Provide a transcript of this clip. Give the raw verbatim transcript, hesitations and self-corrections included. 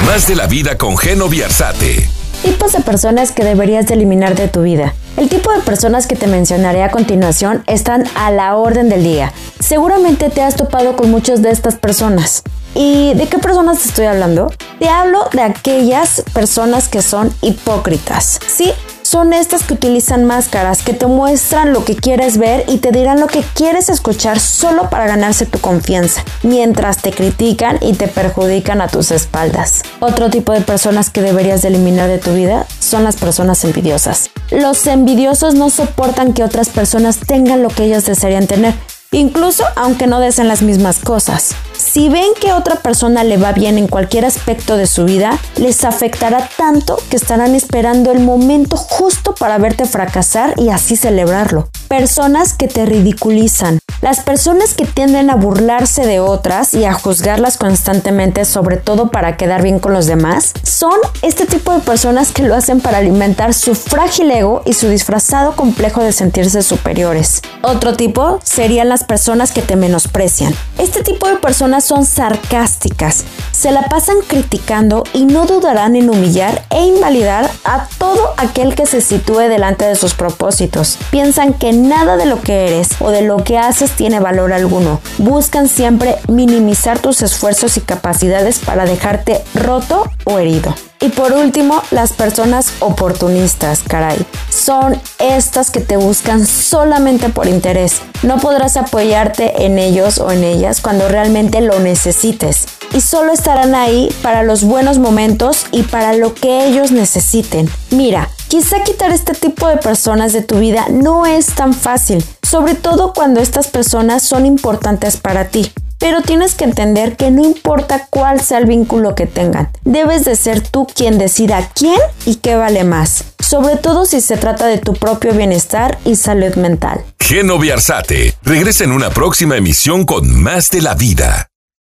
Más de la vida con Geno Viarzate. Tipos de personas que deberías de eliminar de tu vida. El tipo de personas que te mencionaré a continuación están a la orden del día. Seguramente te has topado con muchas de estas personas. ¿Y de qué personas te estoy hablando? Te hablo de aquellas personas que son hipócritas. Sí, son estas que utilizan máscaras, que te muestran lo que quieres ver y te dirán lo que quieres escuchar solo para ganarse tu confianza, mientras te critican y te perjudican a tus espaldas. Otro tipo de personas que deberías de eliminar de tu vida son las personas envidiosas. Los envidiosos no soportan que otras personas tengan lo que ellos desearían tener, incluso aunque no deseen las mismas cosas. Si ven que a otra persona le va bien en cualquier aspecto de su vida, les afectará tanto que estarán esperando el momento justo para verte fracasar y así celebrarlo. Personas que te ridiculizan. Las personas que tienden a burlarse de otras y a juzgarlas constantemente, sobre todo para quedar bien con los demás, son este tipo de personas que lo hacen para alimentar su frágil ego y su disfrazado complejo de sentirse superiores. Otro tipo serían las personas que te menosprecian. Este tipo de personas son sarcásticas, se la pasan criticando y no dudarán en humillar e invalidar a todo aquel que se sitúe delante de sus propósitos. Piensan que nada de lo que eres o de lo que haces tiene valor alguno. Buscan siempre minimizar tus esfuerzos y capacidades para dejarte roto o herido. Y por último, las personas oportunistas, caray. Son estas que te buscan solamente por interés. No podrás apoyarte en ellos o en ellas cuando realmente lo necesites. Y solo estarán ahí para los buenos momentos y para lo que ellos necesiten. Mira, quizá quitar este tipo de personas de tu vida no es tan fácil, sobre todo cuando estas personas son importantes para ti. Pero tienes que entender que no importa cuál sea el vínculo que tengan, debes de ser tú quien decida quién y qué vale más, sobre todo si se trata de tu propio bienestar y salud mental. Geno Viarzate regresa en una próxima emisión con Más de la Vida.